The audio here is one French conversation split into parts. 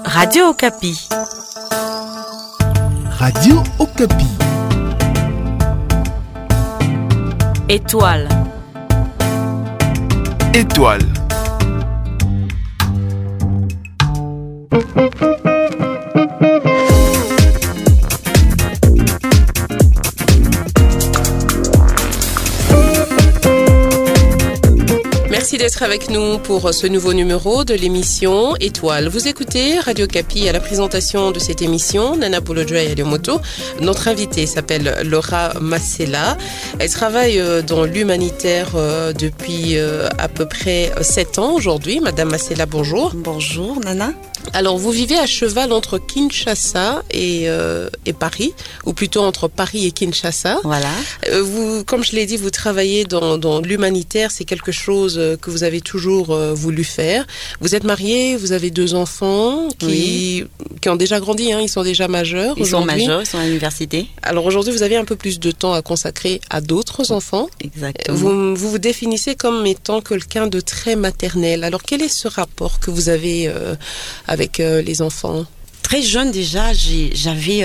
Radio Okapi. Radio Okapi. Étoile. Étoile. Merci d'être avec nous pour ce nouveau numéro de l'émission Étoile. Vous écoutez Radio Okapi. À la présentation de cette émission, Nana Bolodjoa et Aliomoto. Notre invitée s'appelle Laura Masséla. Elle travaille dans l'humanitaire depuis à peu près 7 ans aujourd'hui. Madame Masséla, bonjour. Bonjour Nana. Alors, vous vivez à cheval entre Kinshasa et Paris, ou plutôt entre Paris et Kinshasa. Voilà. Vous, comme je l'ai dit, vous travaillez dans l'humanitaire. C'est quelque chose que vous avez toujours voulu faire. Vous êtes mariée, vous avez 2 enfants qui ont déjà grandi, hein, ils sont déjà majeurs. Ils sont majeurs, ils sont à l'université. Alors aujourd'hui, vous avez un peu plus de temps à consacrer à d'autres enfants. Exactement. Vous définissez comme étant quelqu'un de très maternel. Alors quel est ce rapport que vous avez avec les enfants? Très jeune déjà, j'avais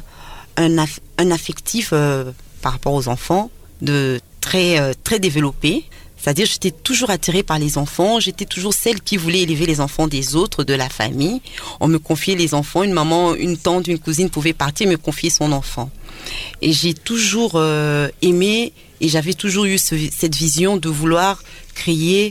un affectif par rapport aux enfants de très développé. C'est-à-dire, j'étais toujours attirée par les enfants. J'étais toujours celle qui voulait élever les enfants des autres, de la famille. On me confiait les enfants. Une maman, une tante, une cousine pouvait partir et me confier son enfant. Et j'ai toujours aimé et j'avais toujours eu cette vision de vouloir créer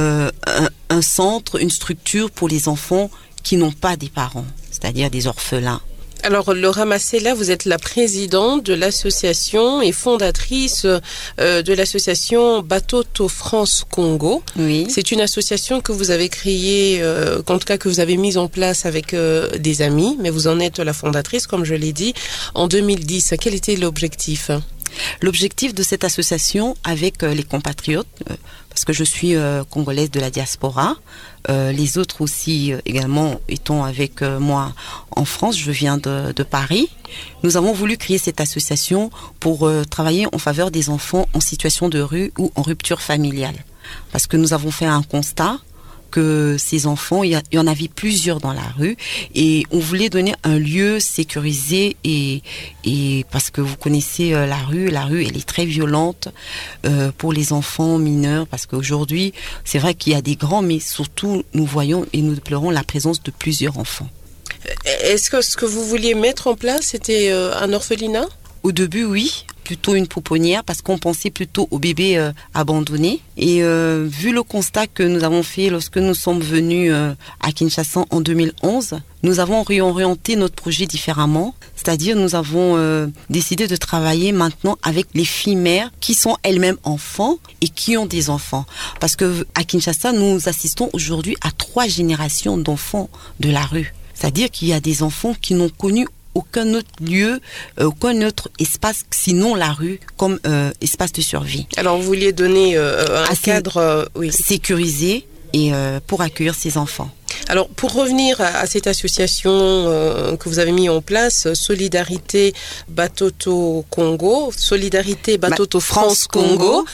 un centre, une structure pour les enfants qui n'ont pas des parents, c'est-à-dire des orphelins. Alors, Laura Masséla, vous êtes la présidente de l'association et fondatrice de l'association Batoto France Congo. Oui. C'est une association que vous avez créée, en tout cas que vous avez mise en place avec des amis, mais vous en êtes la fondatrice, comme je l'ai dit, en 2010. Quel était l'objectif ? L'objectif de cette association avec les compatriotes, parce que je suis congolaise de la diaspora, les autres aussi également étant avec moi en France, je viens de Paris. Nous avons voulu créer cette association pour travailler en faveur des enfants en situation de rue ou en rupture familiale. Parce que nous avons fait un constat que ces enfants, il y en avait plusieurs dans la rue et on voulait donner un lieu sécurisé et parce que vous connaissez la rue elle est très violente pour les enfants mineurs parce qu'aujourd'hui c'est vrai qu'il y a des grands mais surtout nous voyons et nous déplorons la présence de plusieurs enfants. Est-ce que ce que vous vouliez mettre en place c'était un orphelinat ? Au début, oui, plutôt une pouponnière parce qu'on pensait plutôt aux bébés abandonnés. Et vu le constat que nous avons fait lorsque nous sommes venus à Kinshasa en 2011, nous avons réorienté notre projet différemment. C'est-à-dire nous avons décidé de travailler maintenant avec les filles mères qui sont elles-mêmes enfants et qui ont des enfants. Parce que à Kinshasa, nous assistons aujourd'hui à 3 générations d'enfants de la rue. C'est-à-dire qu'il y a des enfants qui n'ont connu aucun autre lieu, aucun autre espace sinon la rue comme espace de survie. Alors vous vouliez donner un cadre sécurisé et pour accueillir ces enfants. Alors, pour revenir à cette association que vous avez mis en place, Solidarité Batoto Congo, Solidarité Batoto France Congo,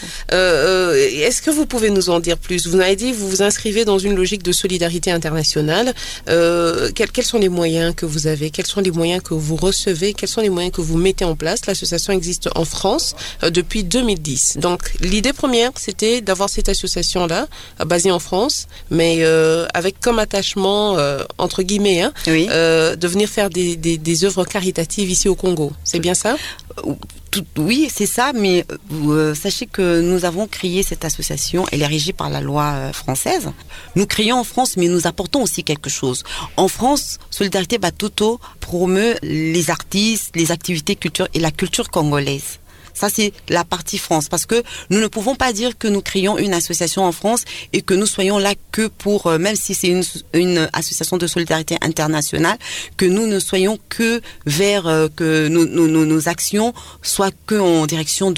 est-ce que vous pouvez nous en dire plus ? Vous avez dit que vous vous inscrivez dans une logique de solidarité internationale. Quels sont les moyens que vous avez ? Quels sont les moyens que vous recevez ? Quels sont les moyens que vous mettez en place ? L'association existe en France depuis 2010. Donc, l'idée première, c'était d'avoir cette association-là, basée en France, mais avec comme attachement, entre guillemets, de venir faire des œuvres caritatives ici au Congo. C'est bien ça ? Oui, c'est ça, mais sachez que nous avons créé cette association, elle est régie par la loi française. Nous créons en France, mais nous apportons aussi quelque chose. En France, Solidarité Batoto promeut les artistes, les activités culturelles et la culture congolaise. Ça, c'est la partie France. Parce que nous ne pouvons pas dire que nous créons une association en France et que nous soyons là que pour, même si c'est une association de solidarité internationale, que nous ne soyons que vers, que nos actions soient que en direction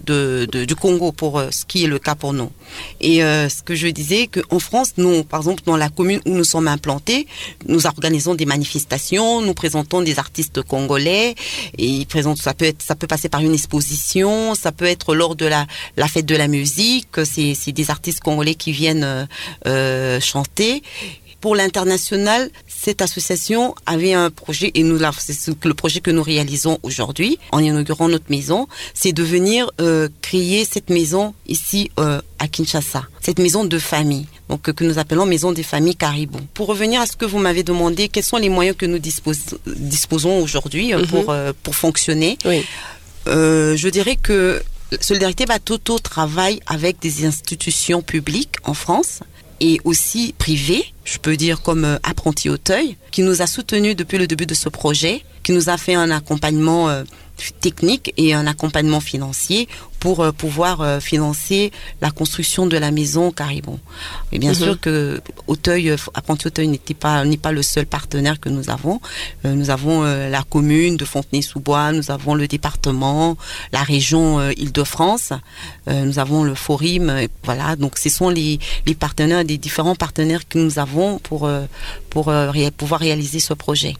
du Congo, pour ce qui est le cas pour nous. Et ce que je disais, qu'en France, nous, par exemple, dans la commune où nous sommes implantés, nous organisons des manifestations, nous présentons des artistes congolais et ça peut passer par une exposition répétitions, ça peut être lors de la fête de la musique, c'est des artistes congolais qui viennent chanter. Pour l'international, cette association avait un projet, et c'est le projet que nous réalisons aujourd'hui, en inaugurant notre maison, c'est de venir créer cette maison ici à Kinshasa, cette maison de famille, donc que nous appelons Maison des familles Caribou. Pour revenir à ce que vous m'avez demandé, quels sont les moyens que nous disposons aujourd'hui pour fonctionner? Oui. Je dirais que Solidarité Batoto travaille avec des institutions publiques en France et aussi privées, je peux dire comme Apprenti Auteuil, qui nous a soutenus depuis le début de ce projet, qui nous a fait un accompagnement technique et un accompagnement financier pour pouvoir financer la construction de la maison Caribou. Et bien sûr que Auteuil, Apprenti Auteuil n'est pas le seul partenaire que nous avons. Nous avons la commune de Fontenay-sous-Bois, nous avons le département, la région Île-de-France, nous avons le Forim, voilà. Donc ce sont les partenaires, des différents partenaires que nous avons pour pouvoir réaliser ce projet.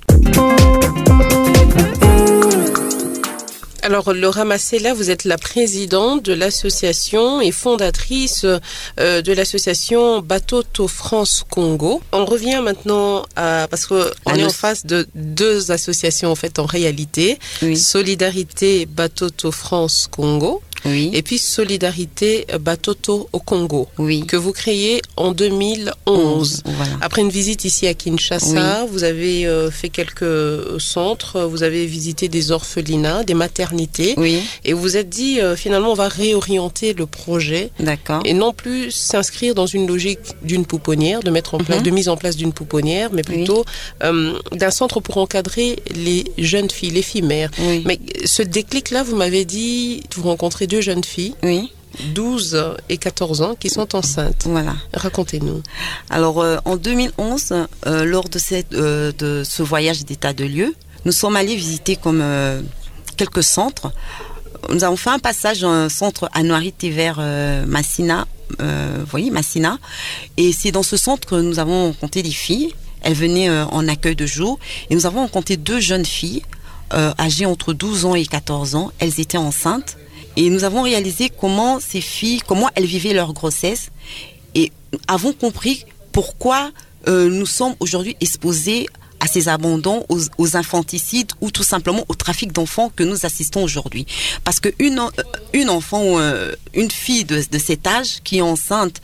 Alors, Laura Massela, vous êtes la présidente de l'association et fondatrice de l'association Batoto France Congo. On revient maintenant parce que on est en face de deux associations en fait en réalité. Oui. Solidarité Batoto France Congo. Oui. Et puis Solidarité Batoto au Congo, oui, que vous créez en 2011. Voilà. Après une visite ici à Kinshasa, oui, vous avez fait quelques centres, vous avez visité des orphelinats, des maternités, oui, et vous vous êtes dit finalement on va réorienter le projet, d'accord, et non plus s'inscrire dans une logique d'une pouponnière, de mettre en place, de mise en place d'une pouponnière, mais plutôt d'un centre pour encadrer les jeunes filles, les filles mères. Oui. Mais ce déclic-là, vous m'avez dit, vous rencontrez deux jeunes filles, oui, 12 et 14 ans, qui sont enceintes. Voilà. Racontez-nous. Alors, en 2011, lors de ce voyage d'état de lieu, nous sommes allés visiter quelques centres. Nous avons fait un passage dans un centre à Noirité vers Massina, Massina. Et c'est dans ce centre que nous avons rencontré des filles. Elles venaient en accueil de jour. Et nous avons rencontré deux jeunes filles âgées entre 12 ans et 14 ans. Elles étaient enceintes. Et nous avons réalisé comment ces filles, comment elles vivaient leur grossesse. Et avons compris pourquoi nous sommes aujourd'hui exposés à ces abandons, aux infanticides ou tout simplement au trafic d'enfants que nous assistons aujourd'hui. Parce qu'une enfant ou une fille de cet âge qui est enceinte,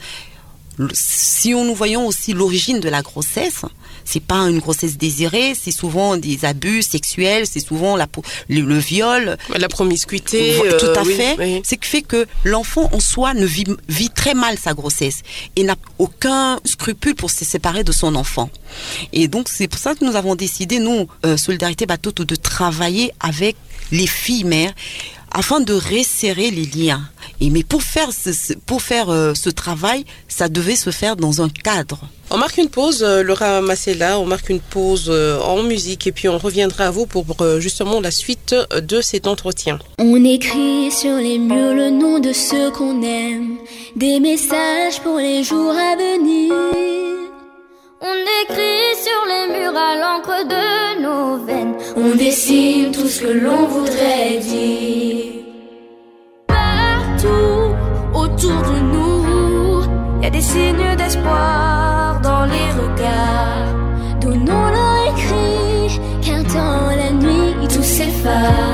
si nous voyons aussi l'origine de la grossesse, c'est pas une grossesse désirée, c'est souvent des abus sexuels, c'est souvent le viol, la promiscuité, tout à oui, fait. Oui. C'est qui fait que l'enfant en soi vit très mal sa grossesse et n'a aucun scrupule pour se séparer de son enfant. Et donc c'est pour ça que nous avons décidé, nous, Solidarité Batoto, de travailler avec les filles mères afin de resserrer les liens. Mais pour faire ce travail, ça devait se faire dans un cadre. On marque une pause, Laura Massela, on marque une pause en musique et puis on reviendra à vous pour justement la suite de cet entretien. On écrit sur les murs le nom de ceux qu'on aime, des messages pour les jours à venir. On écrit sur les murs à l'encre de nos veines, on dessine tout ce que l'on voudrait dire. Partout autour de nous, y a des signes d'espoir dans les regards. Donnons-leur écrit, qu'un temps la nuit tout s'efface.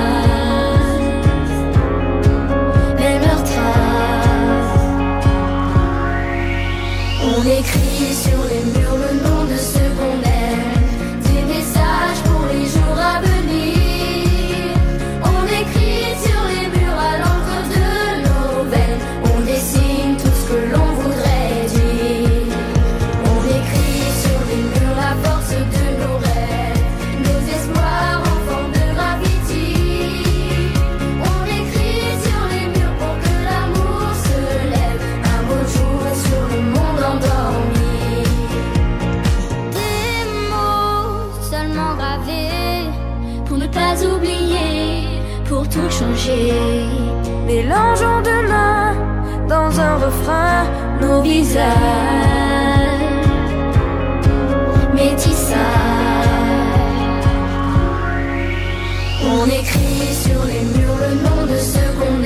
Même leurs traces. On écrit sur les murs le nom de ceux qu'on aime, des messages pour les jours à venir. On écrit sur les murs à l'encre de nos veines, on dessine tout ce que l'on voudrait dire. On écrit sur les murs la force de nos rêves, nos espoirs en forme de graffiti. On écrit sur les murs pour que l'amour se lève un beau jour sur le monde endormi. Des mots seulement gravés pour ne pas oublier, pour tout changer. Mélangeons demain dans un refrain nos visages, métissage. On écrit sur les murs le nom de ceux qu'on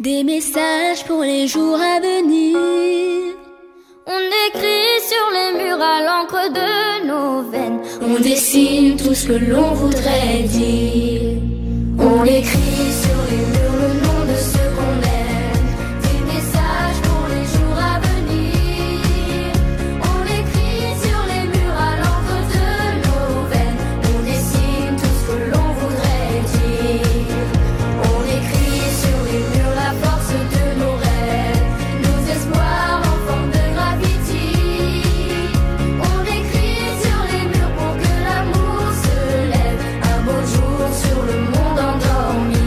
des messages pour les jours à venir. On écrit sur les murs à l'encre de nos veines. On dessine tout ce que l'on voudrait dire. On écrit sur les murs le nom de ceux qu'on aime. Des messages pour les jours à venir. On écrit sur les murs à l'encre de nos veines. On dessine tout ce que l'on voudrait dire. On écrit sur les murs la force de nos rêves, nos espoirs en forme de graffiti. On écrit sur les murs pour que l'amour se lève. Un beau jour sur le monde endormi.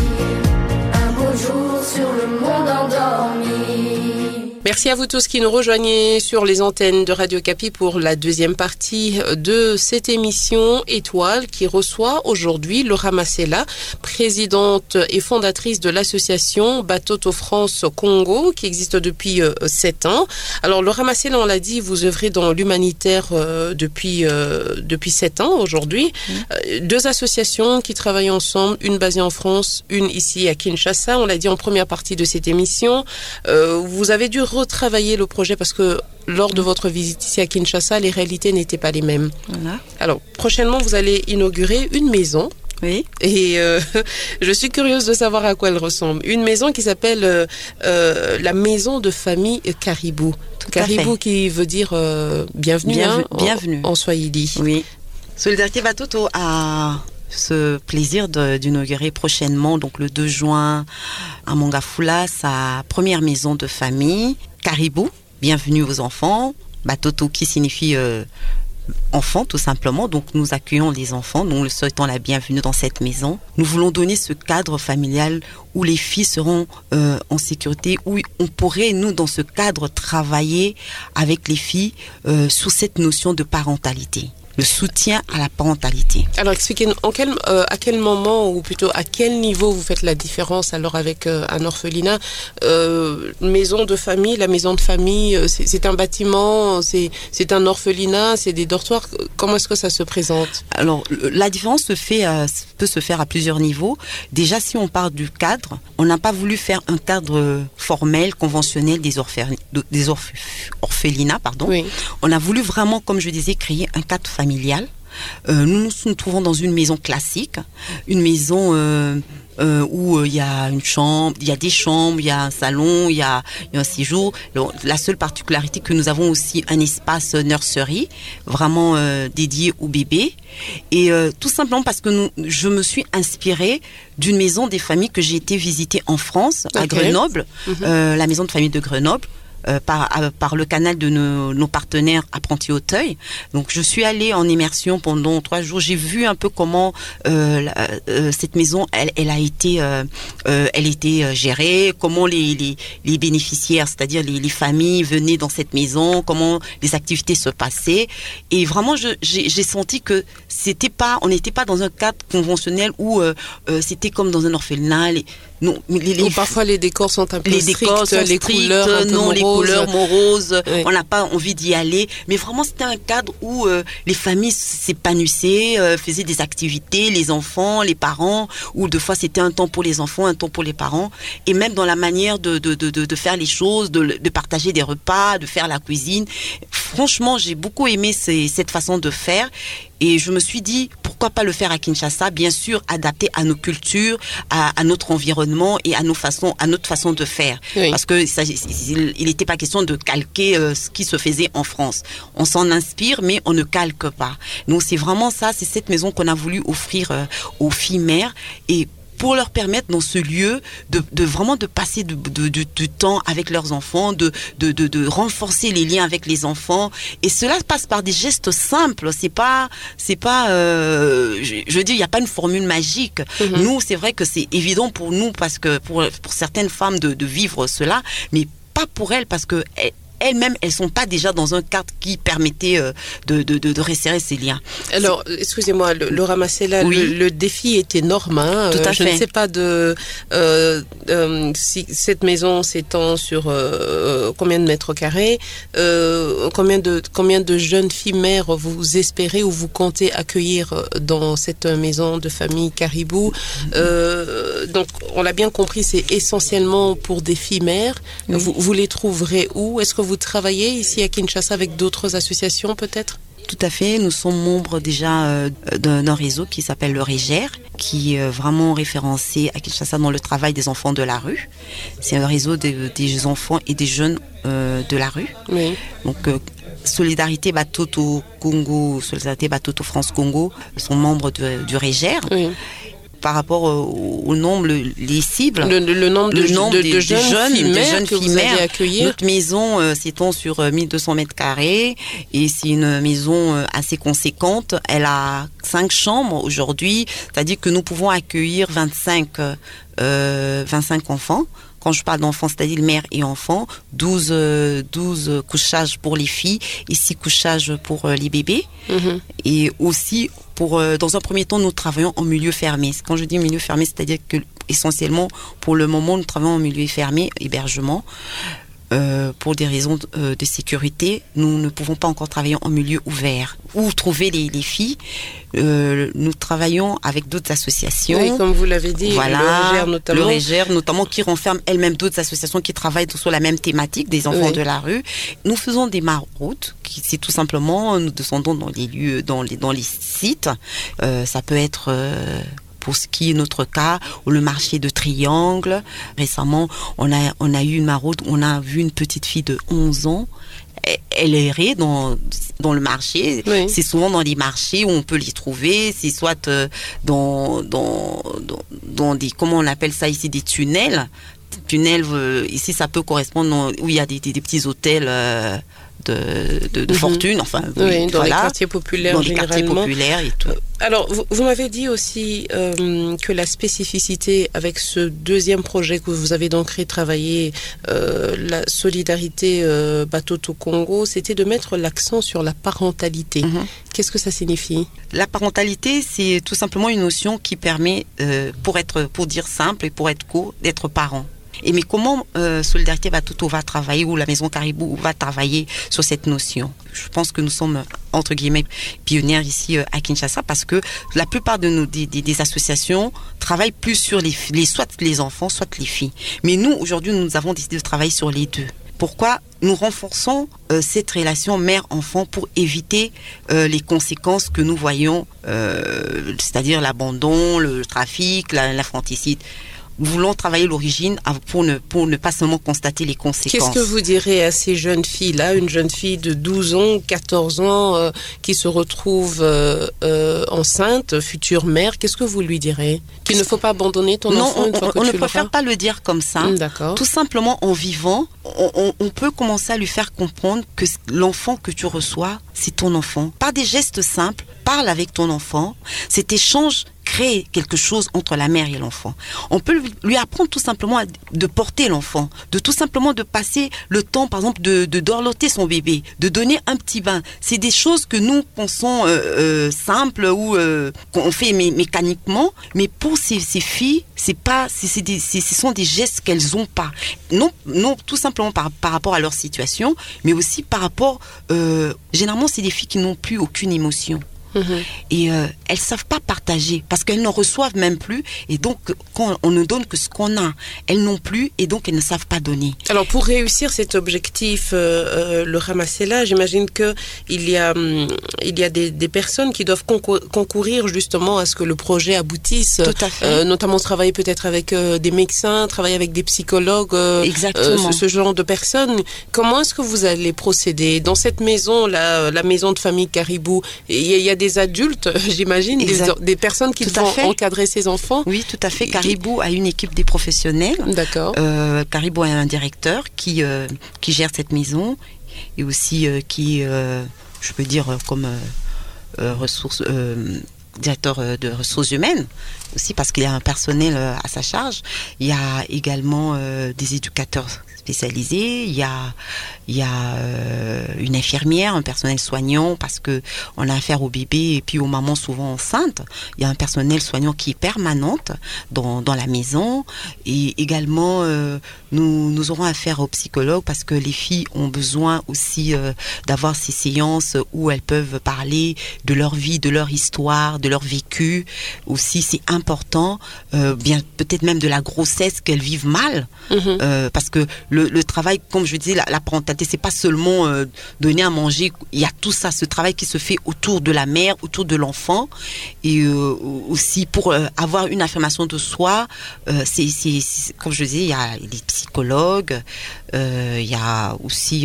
Un beau jour sur le monde endormi. Merci à vous tous qui nous rejoignez sur les antennes de Radio Kapi pour la deuxième partie de cette émission Étoile qui reçoit aujourd'hui Laura Masséla, présidente et fondatrice de l'association Batoto France Congo qui existe depuis 7 ans. Alors Laura Masséla, on l'a dit, vous œuvrez dans l'humanitaire depuis 7 ans aujourd'hui. Deux associations qui travaillent ensemble, une basée en France, une ici à Kinshasa. On l'a dit en première partie de cette émission. Vous avez dû retravailler le projet parce que lors de votre visite ici à Kinshasa, les réalités n'étaient pas les mêmes. Voilà. Alors, prochainement, vous allez inaugurer une maison. Oui. Et je suis curieuse de savoir à quoi elle ressemble. Une maison qui s'appelle la maison de famille Caribou. Caribou qui veut dire bienvenue, bienvenue. En swahili. Oui. Solidarité Batoto a ce plaisir d'inaugurer prochainement, donc le 2 juin, à Mongafula, sa première maison de famille, Caribou, bienvenue aux enfants, Batoto qui signifie enfants tout simplement, donc nous accueillons les enfants, nous leur souhaitons la bienvenue dans cette maison. Nous voulons donner ce cadre familial où les filles seront en sécurité, où on pourrait, nous, dans ce cadre, travailler avec les filles sous cette notion de parentalité. Le soutien à la parentalité. Alors expliquez-nous à quel moment ou plutôt à quel niveau vous faites la différence alors avec un orphelinat, maison de famille, la maison de famille, c'est un bâtiment, c'est un orphelinat, c'est des dortoirs. Comment est-ce que ça se présente? Alors la différence peut se faire à plusieurs niveaux. Déjà, si on part du cadre, on n'a pas voulu faire un cadre formel, conventionnel des orphelinats, pardon. Oui. On a voulu vraiment, comme je disais, créer un cadre familial. Nous nous trouvons dans une maison classique, une maison où il y a une chambre, il y a des chambres, il y a un salon, il y a un séjour. La seule particularité que nous avons aussi un espace nursery vraiment dédié aux bébés. Et tout simplement parce que je me suis inspirée d'une maison des familles que j'ai été visiter en France, à Grenoble, la maison de famille de Grenoble. Par le canal de nos partenaires Apprentis Auteuil. Donc je suis allée en immersion pendant 3 jours. J'ai vu un peu comment cette maison elle a été gérée, comment les bénéficiaires, c'est-à-dire les familles venaient dans cette maison, comment les activités se passaient. Et vraiment j'ai senti que on n'était pas dans un cadre conventionnel où c'était comme dans un orphelinat. Parfois les décors sont un peu stricts, les couleurs un peu moroses. Les couleurs moroses, oui. On n'a pas envie d'y aller. Mais vraiment, c'était un cadre où les familles s'épanouissaient, faisaient des activités, les enfants, les parents, où deux fois c'était un temps pour les enfants, un temps pour les parents. Et même dans la manière de faire les choses, de partager des repas, de faire la cuisine. Franchement, j'ai beaucoup aimé cette façon de faire. Et je me suis dit, pourquoi pas le faire à Kinshasa, bien sûr, adapté à nos cultures, à notre environnement et à notre façon de faire. Oui. Parce que il n'était pas question de calquer ce qui se faisait en France. On s'en inspire, mais on ne calque pas. Donc c'est vraiment ça, c'est cette maison qu'on a voulu offrir aux filles mères et pour leur permettre dans ce lieu de vraiment de passer du temps avec leurs enfants, de renforcer les liens avec les enfants. Et cela passe par des gestes simples. C'est pas je veux dire, il n'y a pas une formule magique. Nous, c'est vrai que c'est évident pour nous parce que pour certaines femmes de vivre cela, mais pas pour elles parce que elles-mêmes, elles sont pas déjà dans un cadre qui permettait de resserrer ces liens. Alors, excusez-moi, le ramasser là, le défi est énorme. Hein. Tout à fait. Je ne sais pas si cette maison s'étend sur combien de mètres carrés, combien de jeunes filles mères vous espérez ou vous comptez accueillir dans cette maison de famille Caribou. Donc, on l'a bien compris, c'est essentiellement pour des filles mères. Oui. Vous les trouverez où? Est-ce que vous travaillez ici à Kinshasa avec d'autres associations peut-être? Tout à fait, nous sommes membres déjà d'un réseau qui s'appelle le REGER, qui est vraiment référencé à Kinshasa dans le travail des enfants de la rue. C'est un réseau des enfants et des jeunes de la rue. Oui. Donc, Solidarité Batoto Congo, Solidarité Batoto France Congo sont membres du REGER. Oui. Par rapport au nombre, les cibles, le nombre de jeunes filles mères accueillir. Notre maison s'étend sur 1200 mètres carrés et c'est une maison assez conséquente. Elle a 5 chambres aujourd'hui, c'est-à-dire que nous pouvons accueillir 25 enfants. Quand je parle d'enfants, c'est-à-dire mère et enfants, 12 couchages pour les filles et 6 couchages pour les bébés. Mm-hmm. Et aussi, dans un premier temps, nous travaillons en milieu fermé. Quand je dis milieu fermé, c'est-à-dire que essentiellement, pour le moment, nous travaillons en milieu fermé, hébergement. Pour des raisons de sécurité, nous ne pouvons pas encore travailler en milieu ouvert. Où trouver les filles? Nous travaillons avec d'autres associations. Oui, comme vous l'avez dit, voilà, le REGER notamment, qui renferme elle-même d'autres associations qui travaillent sur la même thématique des enfants de la rue. Nous faisons des maraudes, c'est tout simplement, nous descendons dans les lieux, dans les sites. Ça peut être pour ce qui est notre cas, le marché de Triangle. Récemment, on a eu une maraude, on a vu une petite fille de 11 ans. Elle errait dans le marché. Oui. C'est souvent dans les marchés où on peut les trouver. C'est soit dans des, comment on appelle ça ici, des tunnels. Ici, ça peut correspondre où il y a des petits hôtels de fortune, enfin, dans les quartiers populaires, dans les quartiers populaires et tout. Alors, vous m'avez dit aussi que la spécificité avec ce deuxième projet que vous avez donc travaillé, la solidarité Batoto Congo, c'était de mettre l'accent sur la parentalité. Mm-hmm. Qu'est-ce que ça signifie? La parentalité, c'est tout simplement une notion qui permet, pour dire simple et pour être court, d'être parent. Mais comment Solidarité Batoto va travailler, ou la Maison Caribou va travailler sur cette notion? Je pense que nous sommes, entre guillemets, pionnières ici à Kinshasa, parce que la plupart de des associations travaillent plus sur soit les enfants, soit les filles. Mais nous, aujourd'hui, nous avons décidé de travailler sur les deux. Pourquoi? Nous renforçons cette relation mère-enfant pour éviter les conséquences que nous voyons, c'est-à-dire l'abandon, le trafic, l'infanticide. Nous voulons travailler l'origine pour ne pas seulement constater les conséquences. Qu'est-ce que vous direz à ces jeunes filles-là, une jeune fille de 12 ans, 14 ans, qui se retrouve enceinte, future mère, qu'est-ce que vous lui direz? Qu'il ne faut pas abandonner ton enfant une fois que tu l'auras? On ne préfère pas le dire comme ça. D'accord. Tout simplement, en vivant, on peut commencer à lui faire comprendre que l'enfant que tu reçois, c'est ton enfant. Par des gestes simples, parle avec ton enfant. Cet échange crée quelque chose entre la mère et l'enfant. On peut lui apprendre tout simplement de porter l'enfant, de tout simplement de passer le temps, par exemple, de dorloter son bébé, de donner un petit bain. C'est des choses que nous pensons simples ou qu'on fait mécaniquement, mais pour ces filles, ce sont des gestes qu'elles n'ont pas. Non, tout simplement par rapport à leur situation, mais aussi par rapport... généralement, c'est des filles qui n'ont plus aucune émotion. Mm-hmm. Et elles savent pas partager parce qu'elles n'en reçoivent même plus, et donc quand on ne donne que ce qu'on a, elles n'ont plus, et donc elles ne savent pas donner. Alors pour réussir cet objectif, le ramasser là, j'imagine que il y a des personnes qui doivent concourir justement à ce que le projet aboutisse. Tout à fait. Notamment travailler peut-être avec des médecins, travailler avec des psychologues, ce genre de personnes. Comment est-ce que vous allez procéder dans cette maison là, la maison de famille Caribou? Il y a des adultes, j'imagine, des personnes qui vont encadrer ces enfants. Oui, tout à fait. Caribou a une équipe des professionnels. D'accord. Caribou a un directeur qui gère cette maison, et aussi qui, je peux dire, comme directeur de ressources humaines, aussi parce qu'il y a un personnel à sa charge. Il y a également des éducateurs spécialisés, il y a une infirmière, un personnel soignant parce que on a affaire aux bébés et puis aux mamans souvent enceintes. Il y a un personnel soignant qui est permanente dans la maison et également nous aurons affaire aux psychologues parce que les filles ont besoin aussi d'avoir ces séances où elles peuvent parler de leur vie, de leur histoire, de leur vécu. Aussi, c'est important, bien peut-être même de la grossesse qu'elles vivent mal, parce que le travail, comme je dis, la parentalité, c'est pas seulement donner à manger. Il y a tout ça, ce travail qui se fait autour de la mère, autour de l'enfant, et aussi pour avoir une affirmation de soi. C'est comme je dis, il y a les psychologues, il y a aussi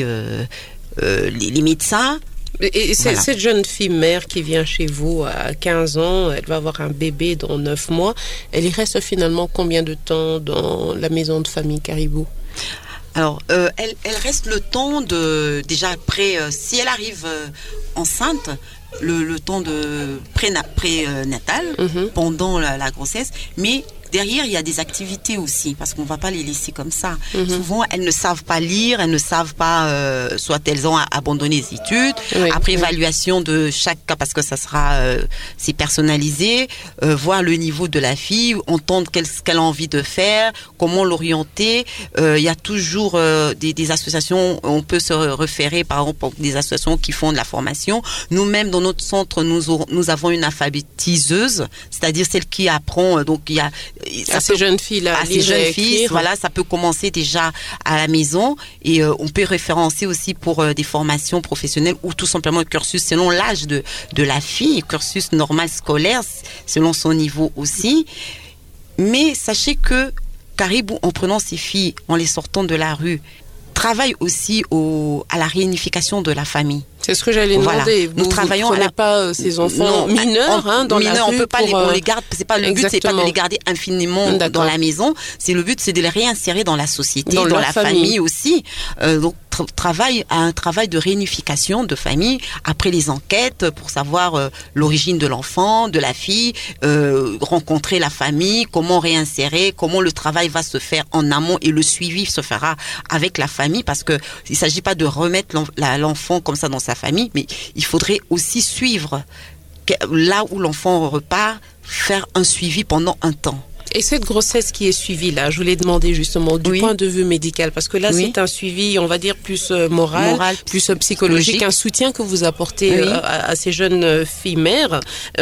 les médecins. Et cette jeune fille mère qui vient chez vous à 15 ans, elle va avoir un bébé dans 9 mois, elle y reste finalement combien de temps dans la maison de famille Caribou? Alors, elle reste le temps de, déjà après, si elle arrive enceinte, le temps de prénatal, pendant la grossesse, mais derrière, il y a des activités aussi, parce qu'on ne va pas les laisser comme ça. Souvent, elles ne savent pas lire, elles ne savent pas, soit elles ont abandonné les études. Après évaluation de chaque cas, parce que ça sera, c'est personnalisé, voir le niveau de la fille, entendre ce qu'elle a envie de faire, comment l'orienter. Il y a toujours des associations, on peut se référer par exemple des associations qui font de la formation. Nous-mêmes, dans notre centre, nous avons une alphabétiseuse, c'est-à-dire celle qui apprend, donc il y a à ces jeunes filles-là, ces jeunes filles, voilà, ça peut commencer déjà à la maison et on peut référencer aussi pour des formations professionnelles ou tout simplement le cursus selon l'âge de la fille, cursus normal scolaire selon son niveau aussi. Mais sachez que Caribou, en prenant ces filles, en les sortant de la rue, travaille aussi à la réunification de la famille. C'est ce que j'allais demander. Nous travaillons à pas ces enfants mineurs dans la rue. On peut pas on les garde. C'est pas le but, c'est pas de les garder infiniment dans la maison. C'est le but, c'est de les réinsérer dans la société, dans la famille aussi. Donc un travail de réunification de famille après les enquêtes pour savoir l'origine de l'enfant, de la fille, rencontrer la famille, comment réinsérer, comment le travail va se faire en amont et le suivi se fera avec la famille parce que il s'agit pas de remettre l'enfant comme ça dans sa famille, mais il faudrait aussi suivre là où l'enfant repart, faire un suivi pendant un temps. Et cette grossesse qui est suivie là, je voulais demander justement du point de vue médical, parce que là c'est un suivi, on va dire plus moral, plus psychologique, un soutien que vous apportez à ces jeunes filles mères.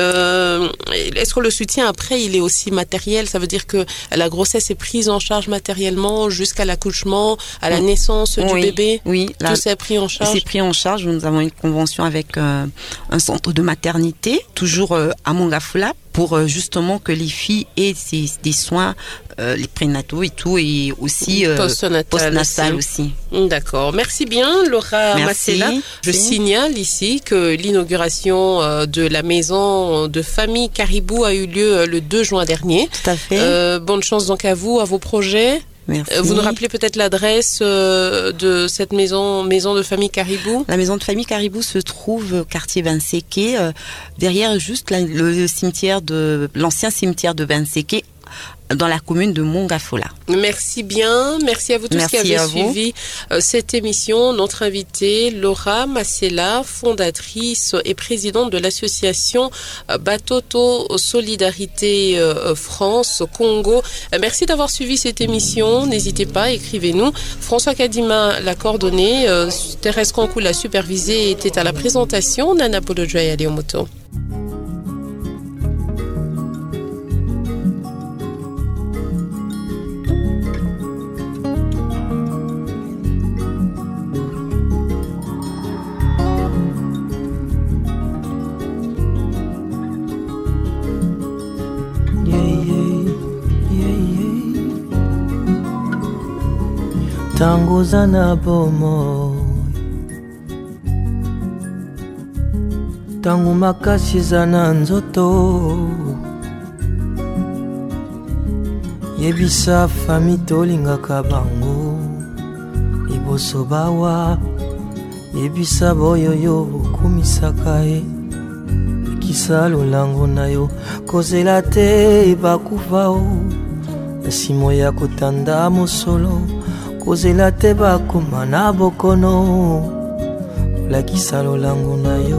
Est-ce que le soutien après il est aussi matériel? Ça veut dire que la grossesse est prise en charge matériellement jusqu'à l'accouchement, à la naissance du bébé? Oui, tout ça est pris en charge. C'est pris en charge. Nous avons une convention avec un centre de maternité, toujours à Mongafula, pour justement que les filles aient des soins, les prénataux et tout, et aussi post-natal aussi. D'accord. Merci bien, Laura Massela. Je signale ici que l'inauguration de la maison de famille Caribou a eu lieu le 2 juin dernier. Tout à fait. Bonne chance donc à vous, à vos projets. Merci. Vous nous rappelez peut-être l'adresse de cette maison de famille Caribou? La maison de famille Caribou se trouve au quartier Banseke, derrière juste le cimetière l'ancien cimetière de Banseke, dans la commune de Mongafula. Merci bien. Merci à vous tous qui avez suivi cette émission. Notre invitée, Laura Massela, fondatrice et présidente de l'association Batoto Solidarité France Congo. Merci d'avoir suivi cette émission. N'hésitez pas, écrivez-nous. François Kadima l'a coordonné. Thérèse Kankou l'a supervisé et était à la présentation. Nana Podojoy à Léomoto. Tanguza na bomo tangu makasi za na nzoto yebisa fami tolingaka bango liboso bawa yebisa boyoyo okumisaka ye olakisa lolango na yo kozela te bakufa o na nsimo ya kotanda mosolo kozela te bakoma na bokono olakisa lolango na yo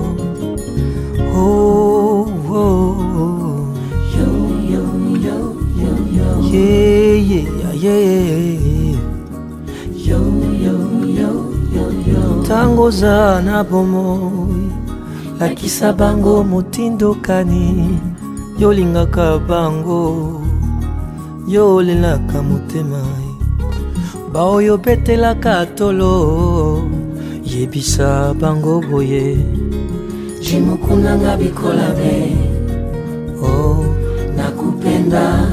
oh, oh, oh. Yo, yo, yo, yo, yo. Yeah, yeah, yeah. Yo, yo, yo, yo, yo. Tango za na bomoi lakisa bango motindokani yolingaka bango yolelaka motema baoyo betelaka tolo yebisa bango boye jimukunanga bikola be oh nakupenda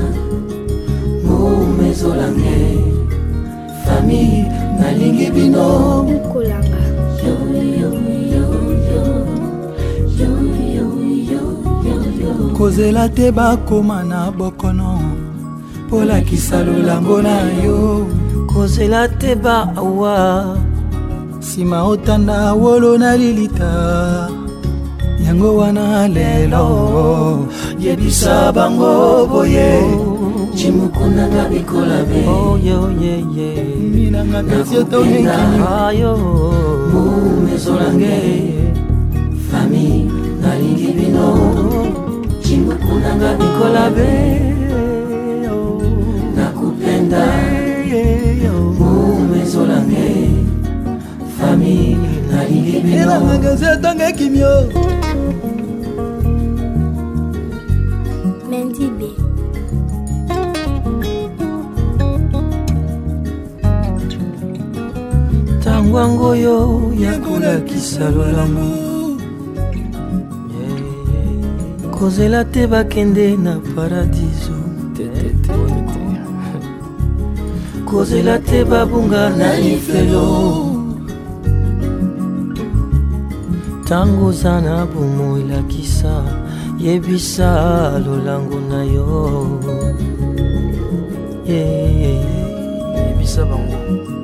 mumezolange fami nalingi bino Mukulanga. yo yo yo yo yo yo yo yo kozela te bakoma na bokono polakisa lolango na yo kozela te ba awa nsima otanda wolo na lilita yango wana lelo yebisa bango boye chimukunanga bikola be oh yo ye ye minanga pesi otongekini ayo mumezolange fami nalingi bino chimukunanga bikola be nakupenda mumezolange fami nalingi bino minanga pesi otongekimio Mendibe. tangwango yo yakolakisa lolango kozela te bakende na paradiso kozela te babunga na lifelo tango za na bomo elakisa yebisa lolango na yo yebisa bango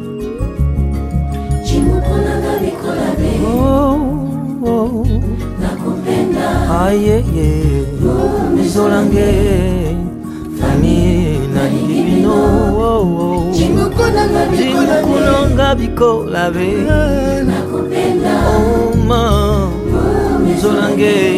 chimukunanga bikola be oh, oh. nakupenda aye mizolange fami nalingi bino chimukunanga bikola be nakupenda oh ma mizolange